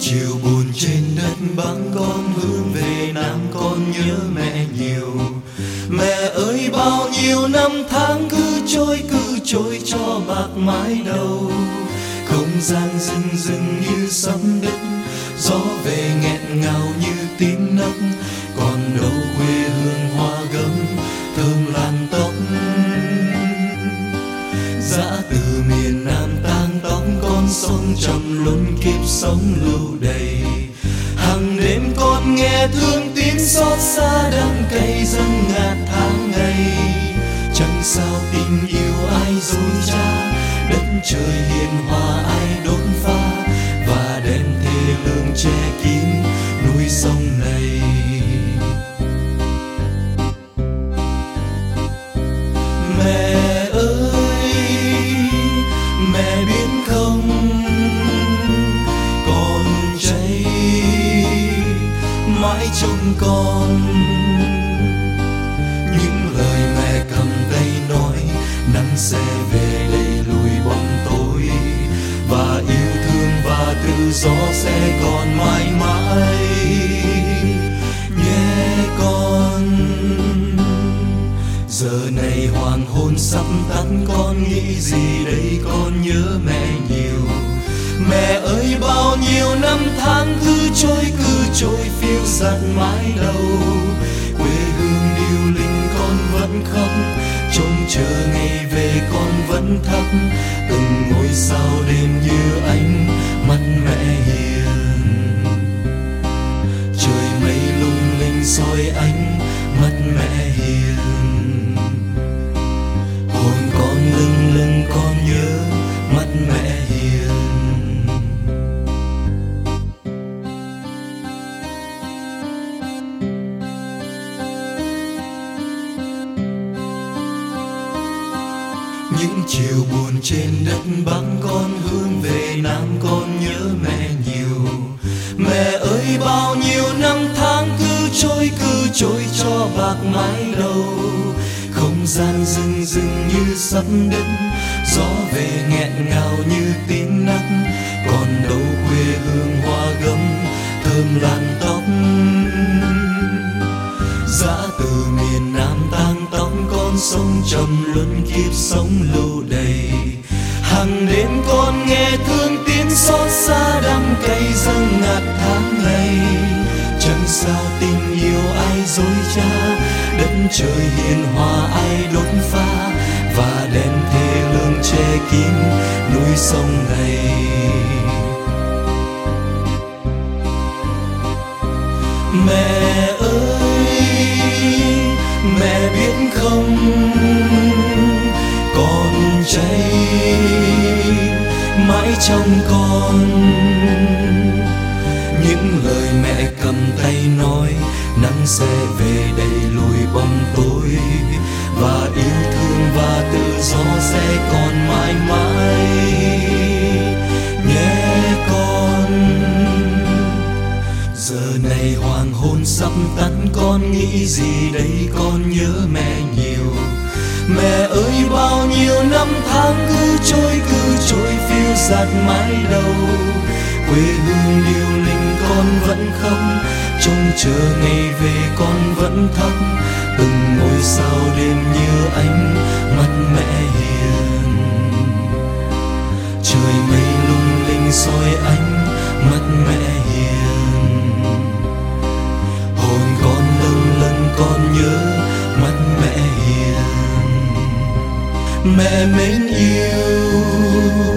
chiều buồn trên đất Bắc con hướng về Nam con nhớ mẹ nhiều. Mẹ ơi bao nhiêu năm tháng cứ trôi cho bạc mái đầu. Không gian rừng rừng như sắp đứt, gió về nghẹn ngào như tiếng nấc. Còn đâu quê hương hoa gấm thơm làn tóc. Dã từ miền Nam tang tóc con sông trầm luân kiếp sống lưu đầy. Hàng đêm con nghe thương tiếng xót xa đắng cay dâng ngạt tháng ngày. Chẳng sao tình yêu ai dối trá, đất trời hiền hòa ai đốt pha, và đèn thề lương che kín núi sông này. Mẹ ơi, mẹ biết không, con cháy mãi trông con. Những lời mẹ cầm tay nói, nắng sẽ về đầy lùi bóng tối, và yêu thương và tự do sẽ còn mãi mãi nhé con. Giờ này hoàng hôn sắp tắt, con nghĩ gì đây, con nhớ mẹ nhiều. Mẹ ơi bao nhiêu năm tháng cứ trôi phiêu dạt mãi đầu. Quê hương điêu linh con vẫn khóc, trông chờ ngày về con vẫn thắp. Từng ngôi sao đêm như ánh mắt mẹ hiền. Trời mây lung linh soi ánh mắt mẹ hiền. Hồn con lâng lâng con nhớ mắt mẹ hiền. Những chiều buồn trên đất Bắc con hướng về Nam con nhớ mẹ nhiều. Mẹ ơi bao nhiêu năm tháng cứ trôi cho bạc mái đầu. Không gian rừng rừng như sắp đứt, gió về nghẹn ngào như tiếng nấc. Còn đâu quê hương hoa gấm thơm làn tóc. Dã từ miền Nam tang tóc con sông trầm luân kiếp sống lưu đầy. Hàng đêm con nghe thương tiếng xót xa đắng cay dâng ngạt tháng ngày. Chẳng sao tình yêu ai dối trá, đất trời hiền hòa ai đốt pha, và đèn thề lương che kín núi sông này. Mẹ ơi, mẹ biết không, con cháy mãi trong con. Những lời mẹ cầm tay nói, nắng sẽ về đầy lùi bóng tối, và yêu thương và tự do sẽ còn mãi mãi nhé con. Giờ này hoàng hôn sắp tắt, con nghĩ gì đây, con nhớ mẹ nhiều. Mẹ ơi bao nhiêu năm tháng cứ trôi phiêu dạt mãi đầu. Quê hương điêu linh con vẫn khóc, trông chờ ngày về con vẫn thắp. Từng ngôi sao đêm như ánh mắt mẹ hiền. Trời mây lung linh soi ánh mắt mẹ hiền. Hồn con lâng lâng con nhớ mắt mẹ hiền. Mẹ mến yêu